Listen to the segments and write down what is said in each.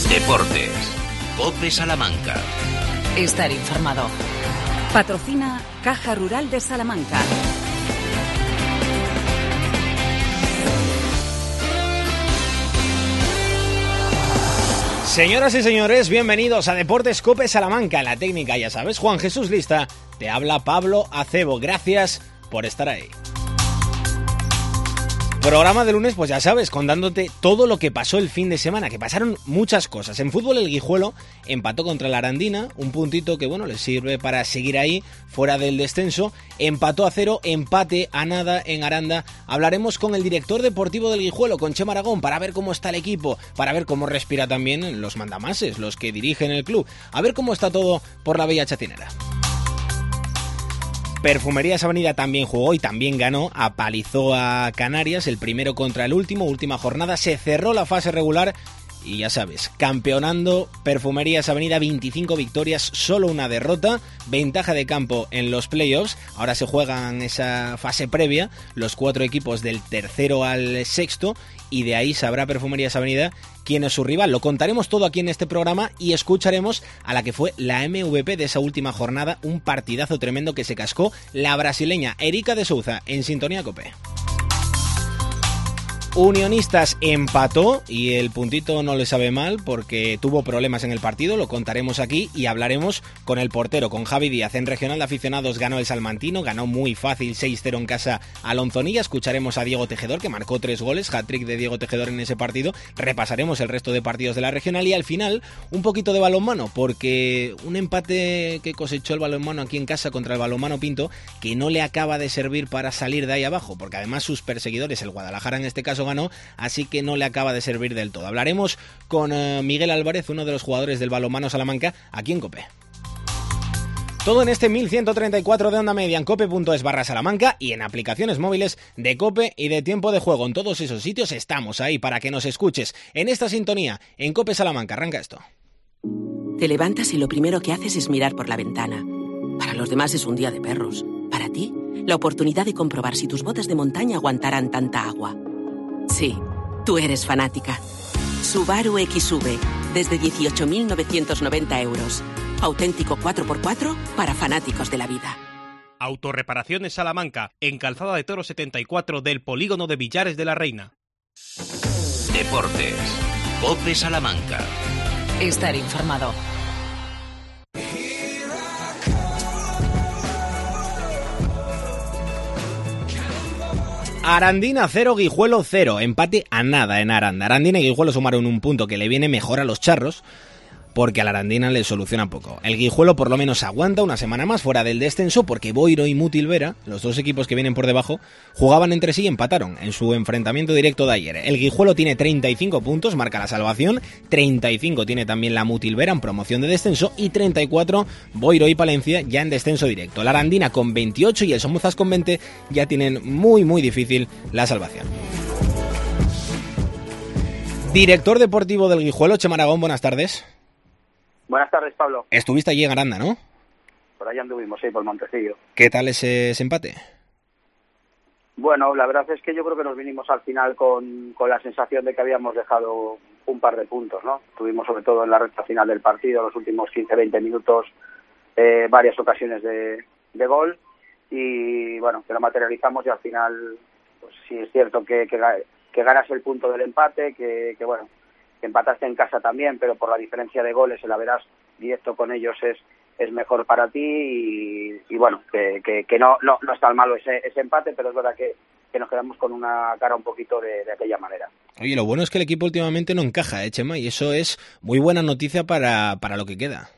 Deportes. COPE Salamanca. Estar informado. Patrocina Caja Rural de Salamanca. Señoras y señores, bienvenidos a Deportes COPE Salamanca. En la técnica, ya sabes, Juan Jesús Lista. Te habla Pablo Acebo. Gracias por estar ahí. Programa de lunes, pues ya sabes, contándote todo lo que pasó el fin de semana, que pasaron muchas cosas. En fútbol el Guijuelo empató contra la Arandina, un puntito que bueno, les sirve para seguir ahí, fuera del descenso. Empató a 0, empate a nada en Aranda. Hablaremos con el director deportivo del Guijuelo, con Chema Aragón, para ver cómo está el equipo, para ver cómo respira también los mandamases, los que dirigen el club, a ver cómo está todo por la Bella Chacinera. Perfumerías Avenida también jugó y también ganó, apalizó a Canarias, el primero contra el último, última jornada, se cerró la fase regular y ya sabes, campeonando Perfumerías Avenida, 25 victorias, solo una derrota, ventaja de campo en los playoffs. Ahora se juegan esa fase previa, los 4 equipos del tercero al sexto, y de ahí sabrá Perfumerías Avenida quién es su rival. Lo contaremos todo aquí en este programa y escucharemos a la que fue la MVP de esa última jornada, un partidazo tremendo que se cascó la brasileña Erika de Souza en Sintonía COPE. Unionistas empató y el puntito no le sabe mal porque tuvo problemas en el partido, lo contaremos aquí y hablaremos con el portero, con Javi Díaz. En Regional de Aficionados ganó el Salmantino, ganó muy fácil 6-0 en casa a Lonzonilla. Escucharemos a Diego Tejedor, que marcó 3 goles, hat-trick de Diego Tejedor en ese partido. Repasaremos el resto de partidos de la Regional y al final un poquito de balonmano, porque un empate que cosechó el balonmano aquí en casa contra el balonmano Pinto, que no le acaba de servir para salir de ahí abajo, porque además sus perseguidores, el Guadalajara en este caso, ganó, así que no le acaba de servir del todo. Hablaremos con Miguel Álvarez, uno de los jugadores del balonmano Salamanca, aquí en COPE. Todo en este 1134 de onda media en cope.es/Salamanca y en aplicaciones móviles de COPE y de Tiempo de Juego. En todos esos sitios estamos ahí para que nos escuches en esta sintonía en COPE Salamanca. Arranca esto. Te levantas y lo primero que haces es mirar por la ventana. Para los demás es un día de perros. Para ti, la oportunidad de comprobar si tus botas de montaña aguantarán tanta agua. Sí, tú eres fanática. Subaru XV, desde 18.990 euros. Auténtico 4x4 para fanáticos de la vida. Autorreparaciones Salamanca, en Calzada de Toro 74 del Polígono de Villares de la Reina. Deportes. COPE Salamanca. Estar informado. Arandina 0, Guijuelo 0, empate a nada en Aranda. Arandina y Guijuelo sumaron un punto que le viene mejor a los charros, porque a la Arandina le soluciona poco. El Guijuelo por lo menos aguanta una semana más fuera del descenso, porque Boiro y Mutilvera, los dos equipos que vienen por debajo, jugaban entre sí y empataron en su enfrentamiento directo de ayer. El Guijuelo tiene 35 puntos, marca la salvación, 35 tiene también la Mutilvera en promoción de descenso y 34 Boiro y Palencia ya en descenso directo. La Arandina con 28 y el Somozas con 20 ya tienen muy difícil la salvación. Director deportivo del Guijuelo, Chema Aragón, buenas tardes. Buenas tardes, Pablo. Estuviste allí en Aranda, ¿no? Por allá anduvimos, sí, por Montecillo. ¿Qué tal ese empate? Bueno, la verdad es que yo creo que nos vinimos al final con la sensación de que habíamos dejado un par de puntos, ¿no? Tuvimos sobre todo en la recta final del partido, los últimos 15-20 minutos, varias ocasiones de gol y bueno, que lo materializamos y al final, pues sí es cierto que ganas el punto del empate, que bueno, que empataste en casa también, pero por la diferencia de goles, el haberás directo con ellos es mejor para ti y bueno, que no es tan malo ese empate, pero es verdad que nos quedamos con una cara un poquito de aquella manera. Oye, lo bueno es que el equipo últimamente no encaja, Chema, y eso es muy buena noticia para lo que queda.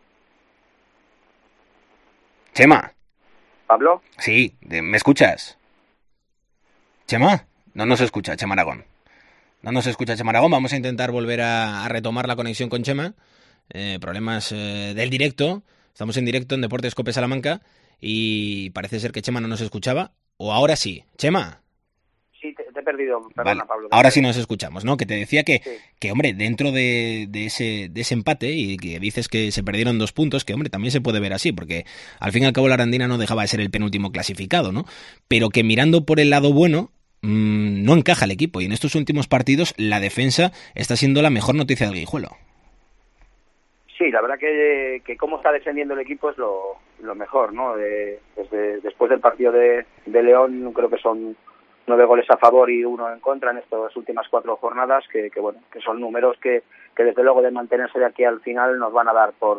Chema. ¿Pablo? Sí, ¿me escuchas? Chema, no nos escucha Chema Aragón. No nos escucha Chema Aragón, vamos a intentar volver a retomar la conexión con Chema. Problemas del directo, estamos en directo en Deportes COPE Salamanca y parece ser que Chema no nos escuchaba, o ahora sí. Chema. Sí, te he perdido, perdona, vale. Pablo. Ahora sí nos escuchamos, ¿no? Que te decía sí. que hombre, dentro de ese empate y que dices que se perdieron 2 puntos, que hombre, también se puede ver así, porque al fin y al cabo la Arandina no dejaba de ser el penúltimo clasificado, ¿no? Pero que mirando por el lado bueno, no encaja el equipo y en estos últimos partidos la defensa está siendo la mejor noticia del Guijuelo. Sí, la verdad que cómo está descendiendo el equipo es lo mejor, ¿no? Después del partido de León, creo que son 9 goles a favor y 1 en contra en estas últimas 4 jornadas, que son números que desde luego de mantenerse de aquí al final nos van a dar por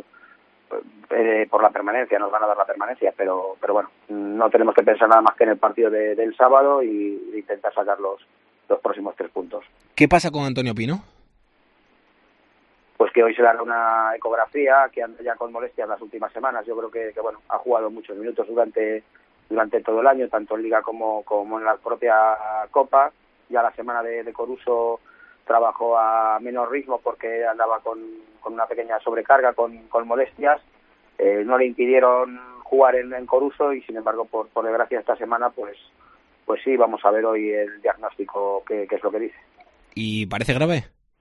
la permanencia, pero bueno, no tenemos que pensar nada más que en el partido del sábado y intentar sacar los próximos 3 puntos. ¿Qué pasa con Antonio Pino? Pues que hoy se le hará una ecografía, que anda ya con molestias las últimas semanas. Yo creo que ha jugado muchos minutos durante todo el año, tanto en Liga como en la propia Copa. Ya la semana de Coruso trabajó a menor ritmo porque andaba con una pequeña sobrecarga, con molestias. No le impidieron jugar en Coruso y, sin embargo, por desgracia, esta semana, pues sí, vamos a ver hoy el diagnóstico, qué es lo que dice. ¿Y parece grave?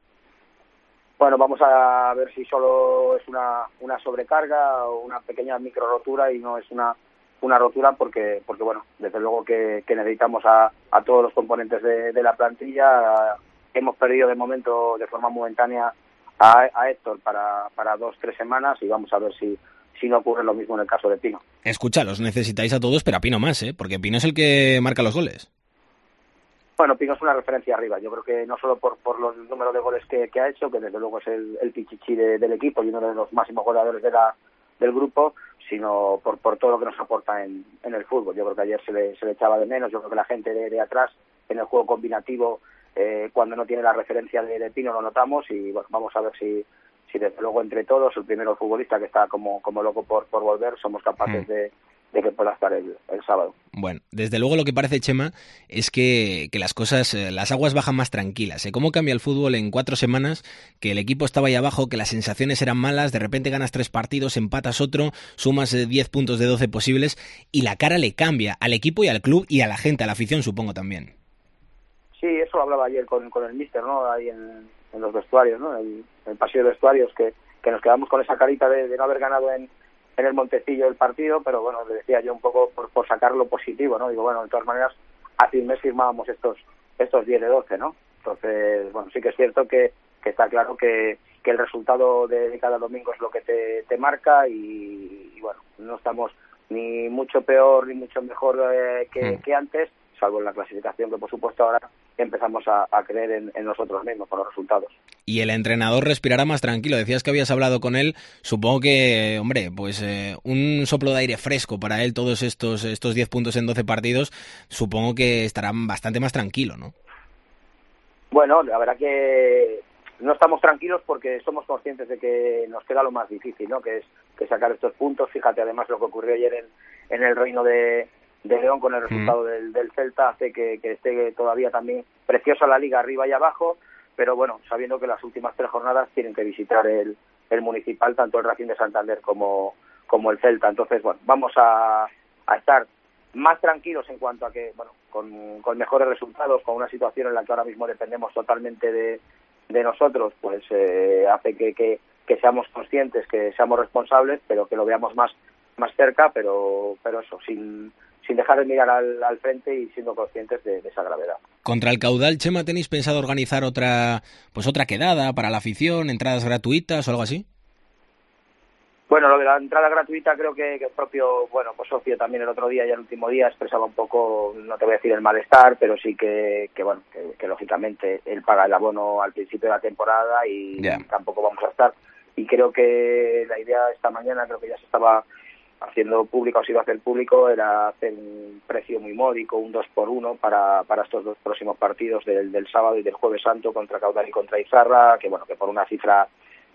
Bueno, vamos a ver si solo es una sobrecarga o una pequeña micro rotura y no es una rotura porque bueno, desde luego que necesitamos a todos los componentes de la plantilla. Hemos perdido de momento, de forma momentánea, a Héctor para 2-3 semanas y vamos a ver si no ocurre lo mismo en el caso de Pino. Escucha, los necesitáis a todos, pero a Pino más, porque Pino es el que marca los goles. Bueno, Pino es una referencia arriba. Yo creo que no solo por los números de goles que ha hecho, que desde luego es el pichichi del equipo y uno de los máximos goleadores del grupo, sino por todo lo que nos aporta en el fútbol. Yo creo que ayer se le echaba de menos. Yo creo que la gente de atrás, en el juego combinativo, cuando no tiene la referencia de Pino, lo notamos. Y bueno, vamos a ver si desde luego entre todos, el primero futbolista que está como loco por volver, somos capaces de que pueda estar el sábado. Bueno, desde luego lo que parece, Chema, es que las cosas, las aguas bajan más tranquilas. ¿Cómo cambia el fútbol en 4 semanas? Que el equipo estaba ahí abajo, que las sensaciones eran malas, de repente ganas 3 partidos, empatas otro, sumas 10 puntos de 12 posibles y la cara le cambia al equipo y al club y a la gente, a la afición, supongo también. Sí, eso lo hablaba ayer con el míster, ¿no? Ahí en los vestuarios, ¿no? En el pasillo de vestuarios, que nos quedamos con esa carita de no haber ganado en el Montecillo el partido, pero bueno, le decía yo un poco por sacar lo positivo, ¿no? Digo, bueno, de todas maneras, hace un mes firmábamos estos 10 de 12, ¿no? Entonces, bueno, sí que es cierto que está claro que el resultado de cada domingo es lo que te marca y bueno, no estamos ni mucho peor ni mucho mejor que antes, salvo en la clasificación, que por supuesto ahora empezamos a creer en nosotros mismos con los resultados. Y el entrenador respirará más tranquilo. Decías que habías hablado con él. Supongo que, hombre, pues un soplo de aire fresco para él, todos estos 10 puntos en 12 partidos, supongo que estará bastante más tranquilo, ¿no? Bueno, la verdad que no estamos tranquilos porque somos conscientes de que nos queda lo más difícil, ¿no? Que es sacar estos puntos. Fíjate, además, lo que ocurrió ayer en el Reino de León con el resultado del Celta hace que esté todavía también preciosa la Liga arriba y abajo, pero bueno, sabiendo que las últimas 3 jornadas tienen que visitar el Municipal, tanto el Racing de Santander como el Celta. Entonces, bueno, vamos a estar más tranquilos en cuanto a que, bueno, con mejores resultados, con una situación en la que ahora mismo dependemos totalmente de nosotros, pues hace que seamos conscientes, que seamos responsables, pero que lo veamos más cerca, pero eso, sin dejar de mirar al frente y siendo conscientes de esa gravedad. Contra el Caudal, Chema, ¿tenéis pensado organizar otra quedada para la afición, entradas gratuitas o algo así? Bueno, lo de la entrada gratuita creo que el propio, bueno, pues Socio también el otro día y el último día expresaba un poco, no te voy a decir el malestar, pero sí que lógicamente él paga el abono al principio de la temporada y tampoco vamos a estar. Y creo que la idea esta mañana, creo que ya se estaba haciendo público, o se iba a hacer público, era hacer un precio muy módico, un 2x1 para estos 2 próximos partidos del sábado y del Jueves Santo contra Caudal y contra Izarra, que bueno, que por una cifra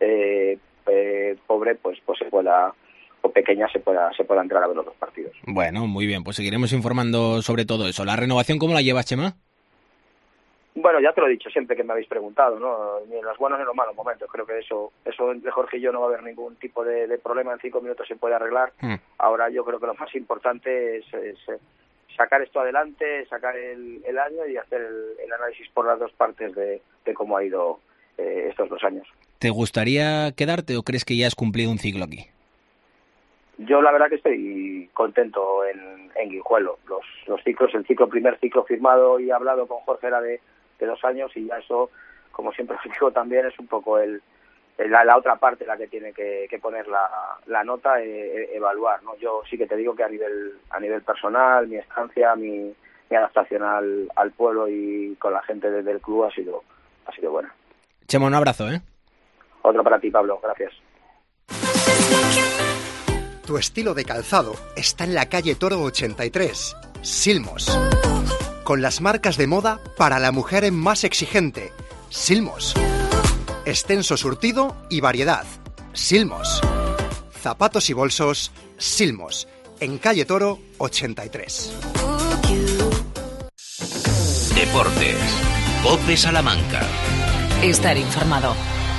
pobre pues se pueda, o pequeña, se pueda entrar a ver los 2 partidos. Bueno, muy bien, pues seguiremos informando sobre todo eso. ¿La renovación cómo la llevas, Chema? Bueno, ya te lo he dicho siempre que me habéis preguntado, ¿no? Ni en los buenos ni en los malos momentos. Creo que eso entre Jorge y yo no va a haber ningún tipo de problema. En 5 minutos se puede arreglar. Ahora yo creo que lo más importante es sacar esto adelante, sacar el año y hacer el análisis por las 2 partes de cómo ha ido estos 2 años. ¿Te gustaría quedarte o crees que ya has cumplido un ciclo aquí? Yo la verdad que estoy contento en Guijuelo. Los ciclos, el primer ciclo firmado y hablado con Jorge era de 2 años y ya eso, como siempre os digo también, es un poco el la otra parte la que tiene que poner la nota, evaluar, ¿no? Yo sí que te digo que a nivel personal, mi estancia, mi adaptación al pueblo y con la gente del club ha sido buena. Chema, un abrazo, ¿eh? Otro para ti, Pablo, gracias. Tu estilo de calzado está en la calle Toro 83, Silmos. Con las marcas de moda para la mujer más exigente, Silmos. Extenso surtido y variedad, Silmos. Zapatos y bolsos, Silmos. En calle Toro 83. Deportes. COPE Salamanca. Estar informado.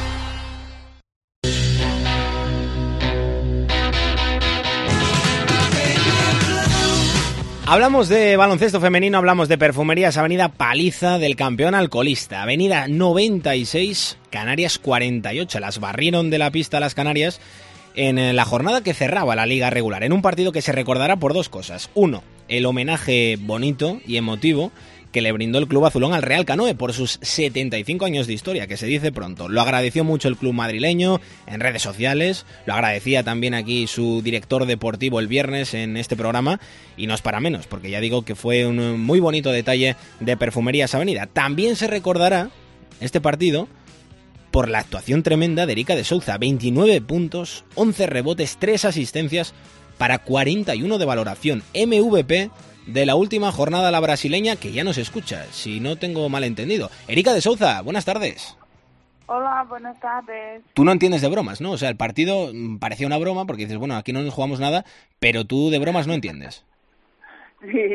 Hablamos de baloncesto femenino, hablamos de Perfumerías Avenida, paliza del campeón alcoholista. Avenida 96, Canarias 48. Las barrieron de la pista las Canarias en la jornada que cerraba la liga regular, en un partido que se recordará por dos cosas. Uno, el homenaje bonito y emotivo que le brindó el Club Azulón al Real Canoe por sus 75 años de historia, que se dice pronto. Lo agradeció mucho el club madrileño en redes sociales, lo agradecía también aquí su director deportivo el viernes en este programa, y no es para menos, porque ya digo que fue un muy bonito detalle de Perfumerías Avenida. También se recordará este partido por la actuación tremenda de Erika de Souza, 29 puntos, 11 rebotes, 3 asistencias para 41 de valoración, MVP de la última jornada la brasileña, que ya nos escucha, si no tengo mal entendido. Erika de Souza, buenas tardes. Hola, buenas tardes. Tú no entiendes de bromas, ¿no? O sea, el partido parecía una broma porque dices, bueno, aquí no nos jugamos nada, pero tú de bromas no entiendes. Sí.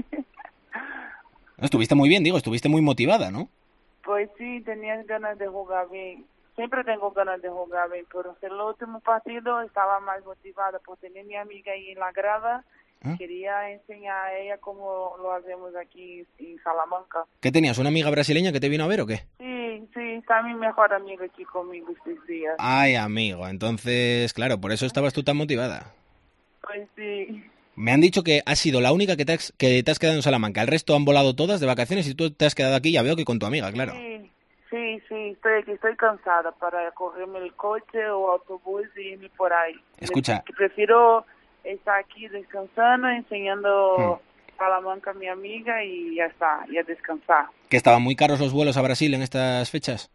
Estuviste muy bien, estuviste muy motivada, ¿no? Pues sí, tenía ganas de jugar bien. Siempre tengo ganas de jugar bien, pero en el último partido estaba más motivada por tener a mi amiga ahí en la grada. Quería enseñar a ella cómo lo hacemos aquí en Salamanca. ¿Qué tenías? ¿Una amiga brasileña que te vino a ver o qué? Sí, está mi mejor amiga aquí conmigo estos días. Ay, amigo, entonces, claro, por eso estabas tú tan motivada. Pues sí. Me han dicho que has sido la única que te has quedado en Salamanca. El resto han volado todas de vacaciones y tú te has quedado aquí, ya veo que con tu amiga, claro. Sí, estoy cansada para cogerme el coche o autobús y irme por ahí. Escucha. Prefiero estar aquí descansando, enseñando Salamanca a mi amiga y ya está, y a descansar. ¿Que estaban muy caros los vuelos a Brasil en estas fechas?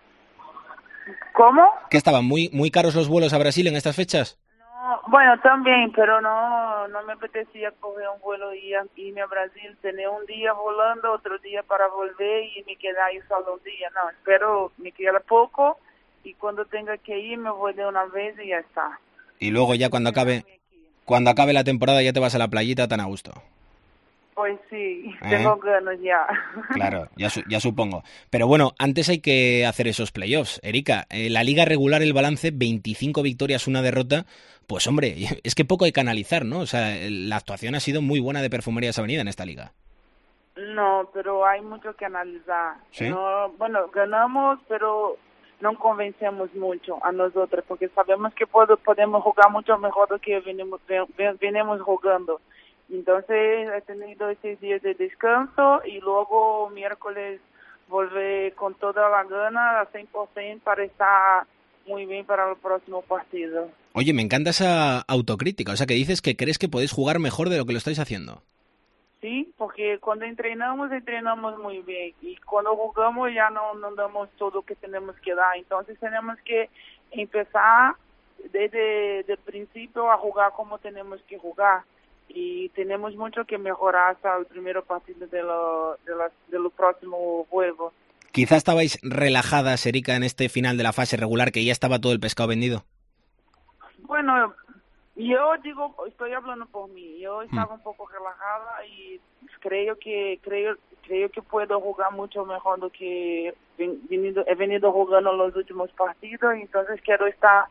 ¿Cómo? ¿Que estaban muy caros los vuelos a Brasil en estas fechas? No, bueno, también, pero no me apetecía coger un vuelo y irme a Brasil, tener un día volando, otro día para volver y me quedar ahí solo un día. No, espero me queda poco y cuando tenga que ir me voy de una vez y ya está. Y luego ya cuando acabe la temporada ya te vas a la playita tan a gusto. Pues sí, tengo ganas ya. Claro, ya supongo. Pero bueno, antes hay que hacer esos playoffs. Erika, la liga regular, el balance, 25 victorias, 1 derrota. Pues hombre, es que poco hay que analizar, ¿no? O sea, la actuación ha sido muy buena de Perfumerías Avenida en esta liga. No, pero hay mucho que analizar. ¿Sí? No, bueno, ganamos, pero no convencemos mucho a nosotros, porque sabemos que podemos jugar mucho mejor de lo que venimos jugando. Entonces he tenido 6 días de descanso y luego miércoles volver con toda la gana a 100% para estar muy bien para el próximo partido. Oye, me encanta esa autocrítica, o sea que dices que crees que podéis jugar mejor de lo que lo estáis haciendo. Sí, porque cuando entrenamos muy bien y cuando jugamos ya no damos todo lo que tenemos que dar, entonces tenemos que empezar desde el principio a jugar como tenemos que jugar. Y tenemos mucho que mejorar hasta el primer partido de los próximos juegos. Quizá estabais relajadas, Erika, en este final de la fase regular, que ya estaba todo el pescado vendido. Bueno, yo digo, estoy hablando por mí. Yo estaba un poco relajada y creo que puedo jugar mucho mejor de lo que he venido jugando los últimos partidos. Entonces quiero estar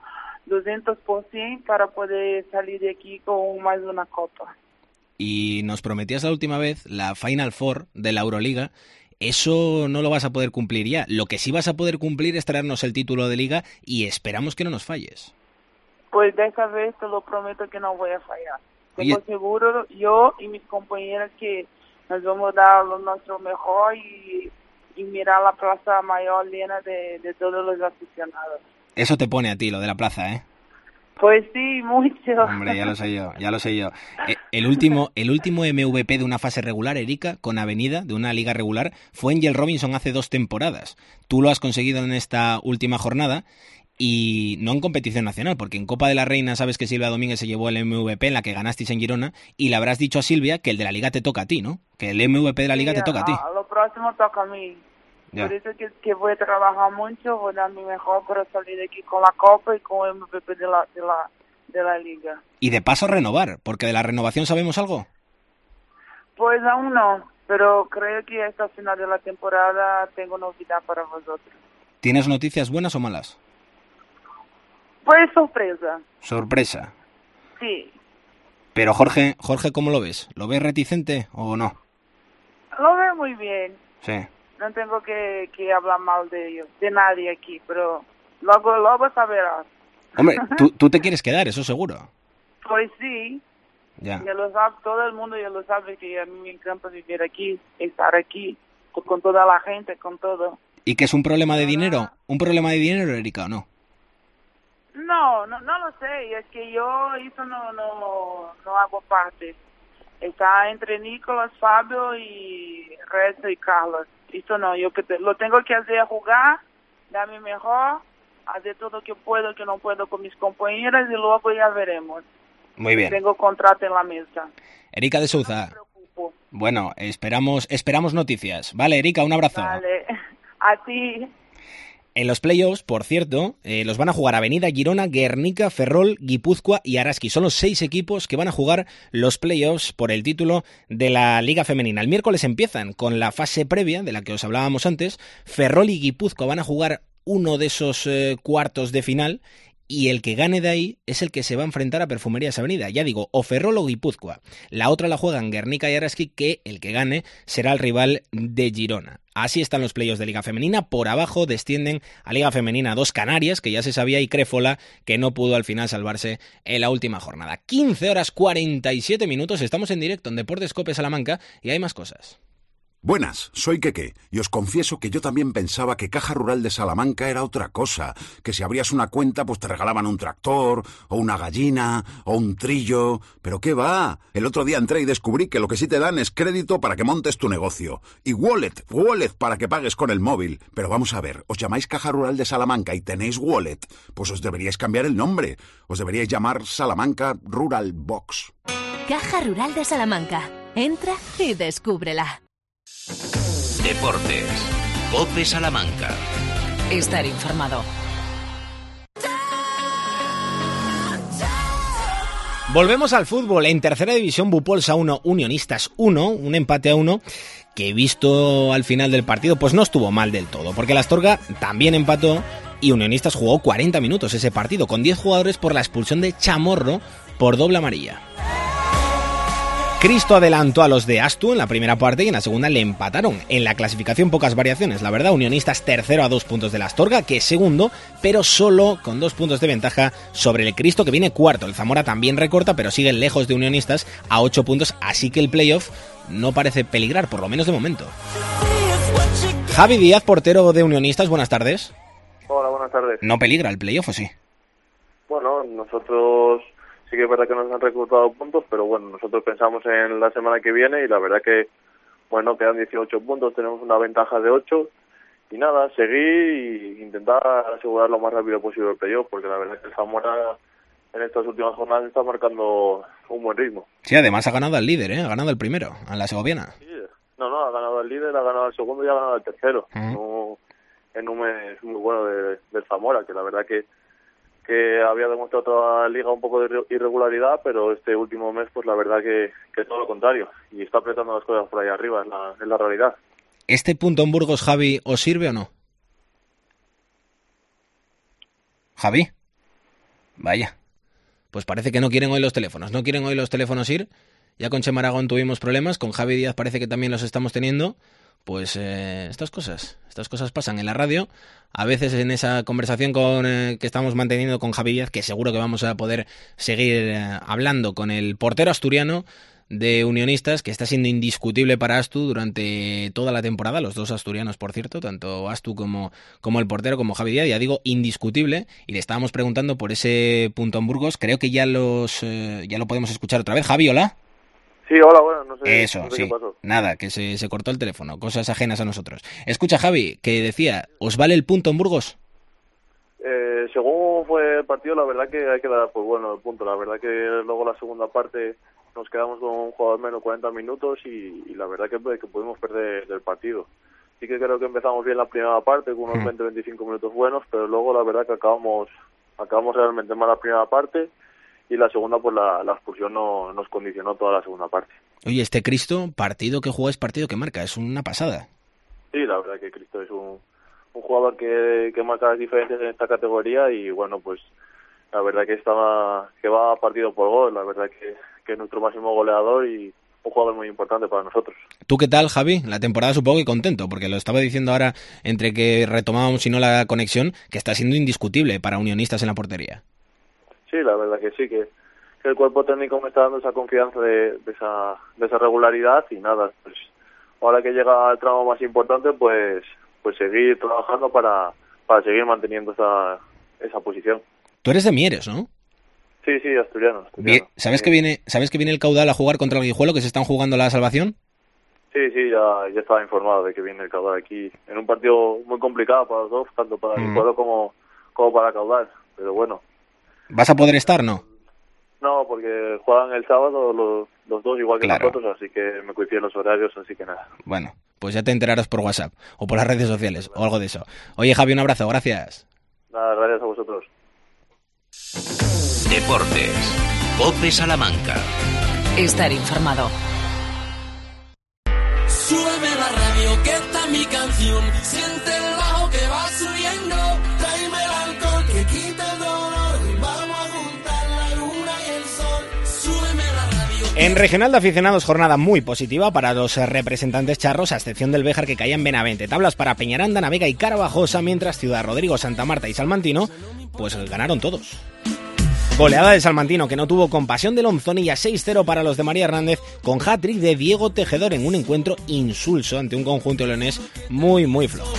200% para poder salir de aquí con más de una copa. Y nos prometías la última vez la Final Four de la Euroliga. Eso no lo vas a poder cumplir ya. Lo que sí vas a poder cumplir es traernos el título de Liga y esperamos que no nos falles. Pues de esa vez te lo prometo que no voy a fallar. Tengo seguro yo y mis compañeras que nos vamos a dar lo nuestro mejor y y mirar la plaza mayor llena de todos los aficionados. Eso te pone a ti, lo de la plaza, ¿eh? Pues sí, mucho. Hombre, ya lo sé yo. El último MVP de una fase regular, Erika, con Avenida, de una liga regular, fue Angel Robinson hace 2 temporadas. Tú lo has conseguido en esta última jornada y no en competición nacional, porque en Copa de la Reina sabes que Silvia Domínguez se llevó el MVP en la que ganasteis en Girona y le habrás dicho a Silvia que el de la liga te toca a ti, ¿no? Que el MVP de la liga te toca a ti. Lo próximo toca a mí. Ya. Por eso que voy a trabajar mucho, voy a dar mi mejor para salir de aquí con la Copa y con el MVP de la liga. Y de paso renovar, porque de la renovación sabemos algo. Pues aún no, pero creo que hasta final de la temporada tengo novedad para vosotros. ¿Tienes noticias buenas o malas? Pues sorpresa. Sorpresa. Sí. Pero Jorge, ¿cómo lo ves? ¿Lo ves reticente o no? Lo veo muy bien. Sí. No tengo que hablar mal de ellos, de nadie aquí, pero luego sabrás. Hombre, tú te quieres quedar, eso seguro. Pues sí. Ya. Ya lo sabe, todo el mundo ya lo sabe que a mí me encanta vivir aquí, estar aquí, con toda la gente, con todo. ¿Y que es un problema de dinero? ¿Un problema de dinero, Erika, o no? No lo sé, es que yo eso no hago parte. Está entre Nicolás, Fabio y Rezo y Carlos. Eso no, yo lo tengo que hacer jugar, dar mi mejor, hacer todo lo que puedo, que no puedo con mis compañeras y luego ya veremos. Muy bien. Tengo contrato en la mesa. Erika de Souza. No me preocupo. Bueno, esperamos noticias. Vale, Erika, un abrazo. Vale, a ti. En los playoffs, por cierto, los van a jugar Avenida, Girona, Guernica, Ferrol, Guipúzcoa y Araski. Son los 6 equipos que van a jugar los playoffs por el título de la Liga Femenina. El miércoles empiezan con la fase previa, de la que os hablábamos antes. Ferrol y Guipúzcoa van a jugar uno de esos cuartos de final y el que gane de ahí es el que se va a enfrentar a Perfumerías Avenida. Ya digo, o Ferrol o Guipúzcoa. La otra la juegan Guernica y Araski, que el que gane será el rival de Girona. Así están los playoffs de Liga Femenina. Por abajo descienden a Liga Femenina 2 Canarias, que ya se sabía, y Créfola, que no pudo al final salvarse en la última jornada. 15:47. Estamos en directo en Deportes Cope Salamanca y hay más cosas. Buenas, soy Keke y os confieso que yo también pensaba que Caja Rural de Salamanca era otra cosa, que si abrías una cuenta pues te regalaban un tractor, o una gallina, o un trillo, pero ¿qué va? El otro día entré y descubrí que lo que sí te dan es crédito para que montes tu negocio, y wallet para que pagues con el móvil. Pero vamos a ver, os llamáis Caja Rural de Salamanca y tenéis wallet, pues os deberíais cambiar el nombre, os deberíais llamar Salamanca Rural Box. Caja Rural de Salamanca, entra y descúbrela. Deportes. COPE Salamanca. Estar informado. Volvemos al fútbol. En tercera división, Bupolsa 1, Unionistas 1, un empate a 1 que, visto al final del partido, pues no estuvo mal del todo, porque la Astorga también empató y Unionistas jugó 40 minutos ese partido, con 10 jugadores por la expulsión de Chamorro por doble amarilla. Cristo adelantó a los de Astu en la primera parte y en la segunda le empataron. En la clasificación pocas variaciones, la verdad. Unionistas tercero a 2 puntos de la Astorga, que es segundo, pero solo con 2 puntos de ventaja sobre el Cristo, que viene cuarto. El Zamora también recorta, pero sigue lejos de Unionistas a 8 puntos, así que el playoff no parece peligrar, por lo menos de momento. Javi Díaz, portero de Unionistas, buenas tardes. Hola, buenas tardes. ¿No peligra el playoff o sí? Bueno, nosotros sí que es verdad que nos han recortado puntos, pero bueno, nosotros pensamos en la semana que viene y la verdad que, bueno, quedan 18 puntos, tenemos una ventaja de 8 y nada, seguir e intentar asegurar lo más rápido posible el playoff, porque la verdad que el Zamora en estas últimas jornadas está marcando un buen ritmo. Sí, además ha ganado al líder, ha ganado el primero, a la segoviana. Sí, no, ha ganado al líder, ha ganado al segundo y ha ganado al tercero. En un mes muy bueno del Zamora, que la verdad que había demostrado toda la liga un poco de irregularidad, pero este último mes pues la verdad que todo lo contrario, y está apretando las cosas por ahí arriba, es la realidad. ¿Este punto en Burgos, Javi, os sirve o no? ¿Javi? Vaya, pues parece que no quieren hoy los teléfonos ir. Ya con Chema Aragón tuvimos problemas, con Javi Díaz parece que también los estamos teniendo. Pues estas cosas pasan en la radio. A veces en esa conversación que estamos manteniendo con Javi Díaz, que seguro que vamos a poder seguir hablando con el portero asturiano, de Unionistas, que está siendo indiscutible para Astu durante toda la temporada, los dos asturianos, por cierto, tanto Astu como el portero, como Javi Díaz, ya digo, indiscutible, y le estábamos preguntando por ese punto en Burgos. Creo que ya lo podemos escuchar otra vez. Javi, hola. Sí, hola, bueno, no sé, Eso, no sé sí. qué pasó. Nada, que se cortó el teléfono, cosas ajenas a nosotros. Escucha, Javi, que decía, ¿os vale el punto en Burgos? Según fue el partido, la verdad que hay que dar pues bueno el punto. La verdad que luego la segunda parte nos quedamos con un jugador menos 40 minutos y la verdad que pudimos perder el partido. Sí que creo que empezamos bien la primera parte con unos 20-25 minutos buenos, pero luego la verdad que acabamos realmente mal la primera parte y la segunda pues la expulsión nos condicionó toda la segunda parte. Oye, este Cristo, partido que juega es partido que marca, es una pasada. Sí, la verdad que Cristo es un jugador que marca las diferencias en esta categoría y bueno, pues la verdad que va partido por gol, la verdad que es nuestro máximo goleador y un jugador muy importante para nosotros. ¿Tú qué tal, Javi? La temporada supongo que contento, porque lo estaba diciendo ahora entre que retomábamos y no la conexión, que está siendo indiscutible para Unionistas en la portería. Sí, la verdad que sí, que el cuerpo técnico me está dando esa confianza de esa regularidad y nada, pues ahora que llega el tramo más importante, pues seguir trabajando para seguir manteniendo esa posición. Tú eres de Mieres, ¿no? Sí, asturiano. Bien, ¿sabes que viene el Caudal a jugar contra el Guijuelo, que se están jugando la salvación? Sí, ya estaba informado de que viene el Caudal aquí, en un partido muy complicado para los dos, tanto para el Guijuelo como para Caudal, pero bueno. ¿Vas a poder estar, no? No, porque juegan el sábado los dos igual que nosotros, así que me coinciden los horarios, así que nada. Bueno, pues ya te enterarás por WhatsApp o por las redes sociales o algo de eso. Oye, Javi, un abrazo, gracias. Nada, gracias a vosotros. Deportes. COPE Salamanca. Estar informado. Súbeme la radio, que está mi canción. Siente el bajo que va subiendo. Tráeme el alcohol que quita el dolor. Vamos a juntar la luna y el sol. Súbeme la radio. En Regional de Aficionados, jornada muy positiva para los representantes charros, a excepción del Béjar, que caía en Benavente. Tablas para Peñaranda, Navega y Carabajosa, mientras Ciudad Rodrigo, Santa Marta y Salmantino pues ganaron todos. Goleada de Salmantino, que no tuvo compasión de Lonzonilla, 6-0 para los de María Hernández, con hat-trick de Diego Tejedor en un encuentro insulso ante un conjunto leonés muy, muy flojo.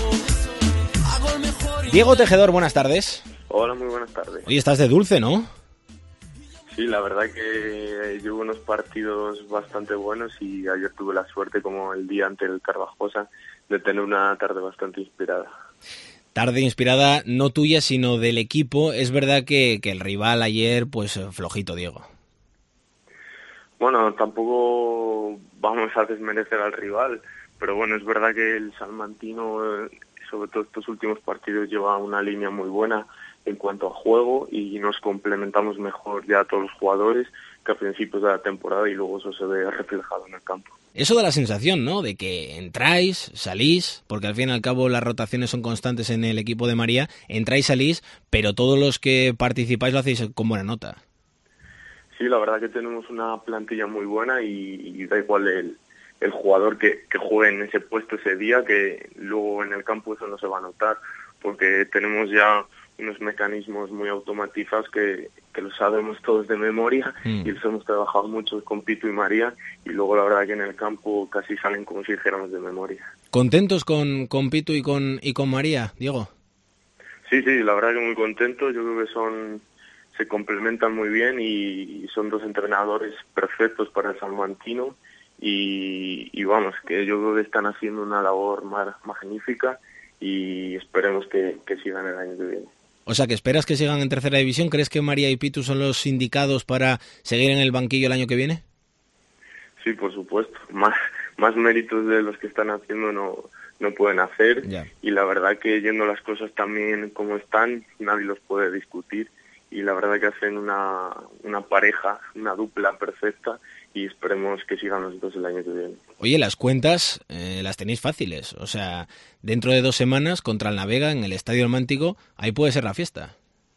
Diego Tejedor, buenas tardes. Hola, muy buenas tardes. Hoy estás de dulce, ¿no? Sí, la verdad que llevo unos partidos bastante buenos y ayer tuve la suerte, como el día ante el Carvajosa, de tener una tarde bastante inspirada. Tarde inspirada, no tuya, sino del equipo. Es verdad que el rival ayer, pues flojito, Diego. Bueno, tampoco vamos a desmerecer al rival, pero bueno, es verdad que el salmantino, sobre todo estos últimos partidos, lleva una línea muy buena en cuanto a juego y nos complementamos mejor ya todos los jugadores que a principios de la temporada y luego eso se ve reflejado en el campo. Eso da la sensación, ¿no?, de que entráis, salís, porque al fin y al cabo las rotaciones son constantes en el equipo de María, entráis, salís, pero todos los que participáis lo hacéis con buena nota. Sí, la verdad que tenemos una plantilla muy buena y da igual el jugador que juegue en ese puesto ese día, que luego en el campo eso no se va a notar, porque tenemos ya unos mecanismos muy automatizados que los sabemos todos de memoria y los hemos trabajado mucho con Pitu y María y luego la verdad que en el campo casi salen como si dijéramos de memoria. ¿Contentos con Pitu y con María, Diego? Sí, la verdad que muy contentos. Yo creo que se complementan muy bien y son dos entrenadores perfectos para el salmantino y vamos, que yo creo que están haciendo una labor magnífica y esperemos que sigan el año que viene. O sea, que esperas que sigan en tercera división. ¿Crees que María y Pitu son los indicados para seguir en el banquillo el año que viene? Sí, por supuesto. Más méritos de los que están haciendo no pueden hacer. Ya. Y la verdad que yendo las cosas también como están, nadie los puede discutir. Y la verdad que hacen una pareja, una dupla perfecta y esperemos que sigan los dos el año que viene. Oye, las cuentas las tenéis fáciles. O sea, dentro de 2 semanas contra el Navega en el Estadio El Mántico, ahí puede ser la fiesta.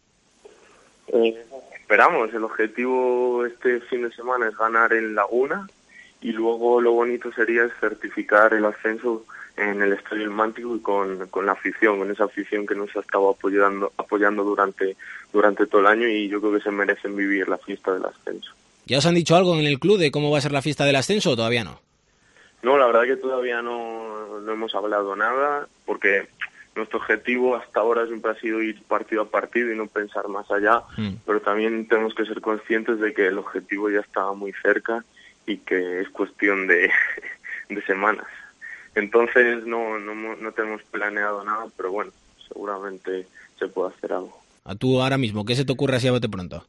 Esperamos. El objetivo este fin de semana es ganar en Laguna y luego lo bonito sería certificar el ascenso en el Estadio El Mántico y con la afición, con esa afición que nos ha estado apoyando durante todo el año y yo creo que se merecen vivir la fiesta del ascenso. ¿Ya os han dicho algo en el club de cómo va a ser la fiesta del ascenso o todavía no? No, la verdad que todavía no hemos hablado nada, porque nuestro objetivo hasta ahora siempre ha sido ir partido a partido y no pensar más allá, pero también tenemos que ser conscientes de que el objetivo ya está muy cerca y que es cuestión de semanas. Entonces no tenemos planeado nada, pero bueno, seguramente se puede hacer algo. ¿A tú ahora mismo qué se te ocurre así a bote pronto?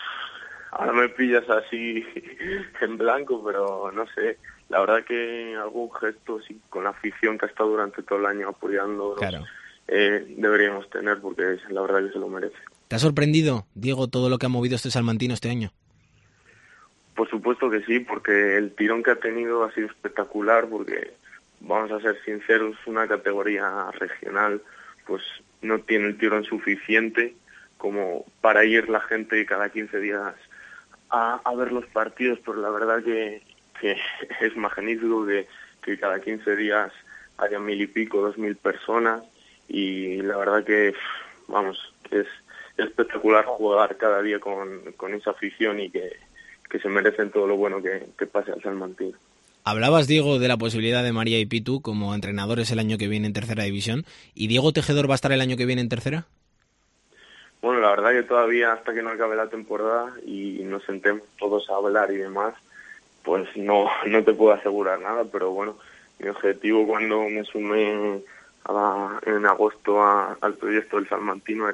Ahora me pillas así en blanco, pero no sé. La verdad que algún gesto sí, con la afición que ha estado durante todo el año apoyándonos, claro, deberíamos tener, porque la verdad que se lo merece. ¿Te ha sorprendido, Diego, todo lo que ha movido este salmantino este año? Por supuesto que sí, porque el tirón que ha tenido ha sido espectacular, porque vamos a ser sinceros, una categoría regional pues no tiene el tirón suficiente como para ir la gente cada 15 días a ver los partidos, pero la verdad que es magnífico que cada 15 días haya 1,000 y pico, 2,000 personas, y la verdad que, vamos, es espectacular jugar cada día con esa afición y que se merecen todo lo bueno que pase al salmantino. Hablabas, Diego, de la posibilidad de María y Pitu como entrenadores el año que viene en tercera división. ¿Y Diego Tejedor va a estar el año que viene en tercera? Bueno, la verdad que todavía hasta que no acabe la temporada y nos sentemos todos a hablar y demás, pues no te puedo asegurar nada, pero bueno, mi objetivo cuando me sumé en agosto al proyecto del salmantino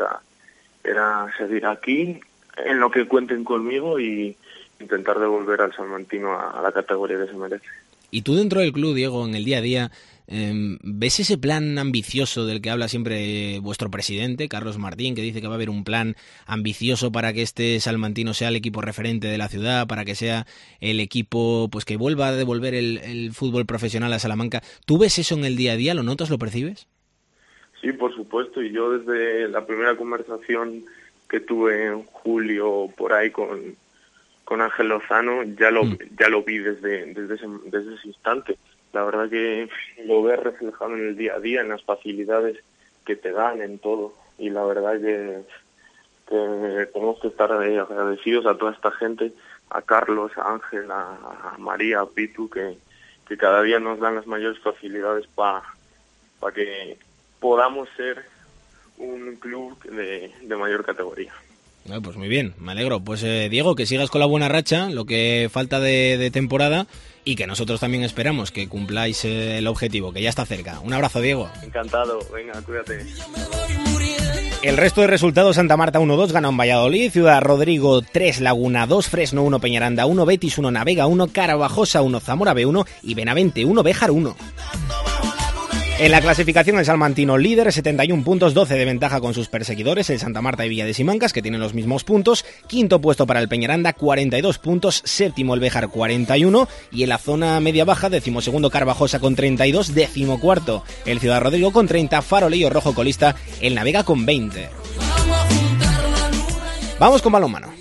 era seguir aquí, en lo que cuenten conmigo, y intentar devolver al salmantino a la categoría que se merece. Y tú dentro del club, Diego, en el día a día, ¿ves ese plan ambicioso del que habla siempre vuestro presidente, Carlos Martín, que dice que va a haber un plan ambicioso para que este salmantino sea el equipo referente de la ciudad, para que sea el equipo pues que vuelva a devolver el fútbol profesional a Salamanca? ¿Tú ves eso en el día a día? ¿Lo notas, lo percibes? Sí, por supuesto, y yo desde la primera conversación que tuve en julio por ahí con Ángel Lozano ya lo vi desde ese instante. La verdad que lo ves reflejado en el día a día, en las facilidades que te dan, en todo, y la verdad que tenemos que estar agradecidos a toda esta gente, a Carlos, a Ángel, a María, a Pitu, que cada día nos dan las mayores facilidades para que podamos ser un club de mayor categoría. Pues muy bien, me alegro. Pues Diego, que sigas con la buena racha, lo que falta de temporada, y que nosotros también esperamos que cumpláis el objetivo, que ya está cerca. Un abrazo, Diego. Encantado, venga, cuídate. El resto de resultados: Santa Marta 1-2, ganó en Valladolid, Ciudad Rodrigo 3, Laguna 2, Fresno 1, Peñaranda 1, Betis 1, Navega 1, Carabajosa 1, Zamora B1 y Benavente 1, Béjar 1. En la clasificación, el salmantino líder, 71 puntos, 12 de ventaja con sus perseguidores, el Santa Marta y Villa de Simancas, que tienen los mismos puntos. Quinto puesto para el Peñaranda, 42 puntos, séptimo el Béjar, 41, y en la zona media-baja, 12º Carvajosa con 32, 14º el Ciudad Rodrigo con 30, Farolillo Rojo colista, el Navega con 20. Vamos con balonmano.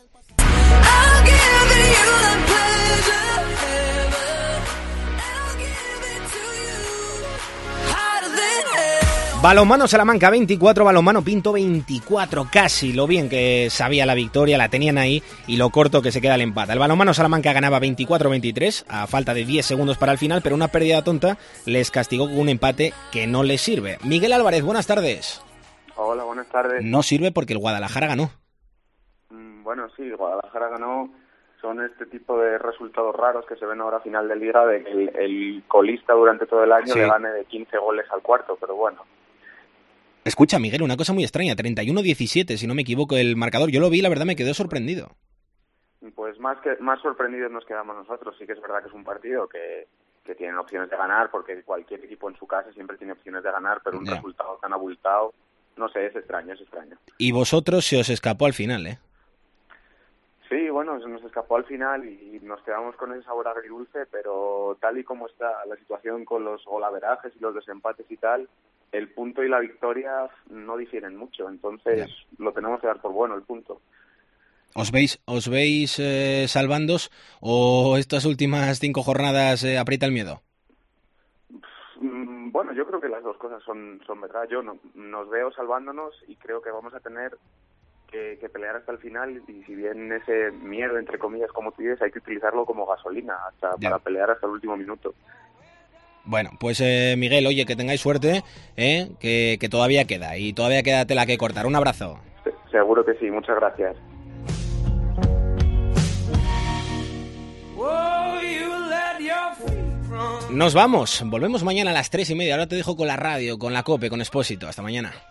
Balonmano Salamanca 24, Balonmano Pinto 24, casi lo bien que sabía la victoria, la tenían ahí, y lo corto que se queda el empate. El Balonmano Salamanca ganaba 24-23 a falta de 10 segundos para el final, pero una pérdida tonta les castigó con un empate que no les sirve. Miguel Álvarez, buenas tardes. Hola, buenas tardes. No sirve porque el Guadalajara ganó. Bueno, sí, el Guadalajara ganó. Son este tipo de resultados raros que se ven ahora a final de liga, de que el colista durante todo el año le gane de 15 goles al cuarto, pero bueno. Escucha, Miguel, una cosa muy extraña, 31-17, si no me equivoco el marcador. Yo lo vi, la verdad me quedé sorprendido. Pues más sorprendidos nos quedamos nosotros. Sí que es verdad que es un partido que tienen opciones de ganar, porque cualquier equipo en su casa siempre tiene opciones de ganar, pero un resultado tan abultado, no sé, es extraño. Y vosotros se os escapó al final, ¿eh? Sí, bueno, se nos escapó al final y nos quedamos con ese sabor agridulce, pero tal y como está la situación con los golaverajes y los desempates y tal, el punto y la victoria no difieren mucho, entonces lo tenemos que dar por bueno el punto. ¿Os veis salvándos o estas últimas 5 jornadas aprieta el miedo? Bueno, yo creo que las dos cosas son verdad. Yo nos veo salvándonos y creo que vamos a tener que pelear hasta el final, y si bien ese miedo, entre comillas, como tú dices, hay que utilizarlo como gasolina para pelear hasta el último minuto. Bueno, pues Miguel, oye, que tengáis suerte, que todavía queda, y todavía queda tela que cortar. Un abrazo. Seguro que sí, muchas gracias. Nos vamos, volvemos mañana a las 3:30. Ahora te dejo con la radio, con la COPE, con Expósito. Hasta mañana.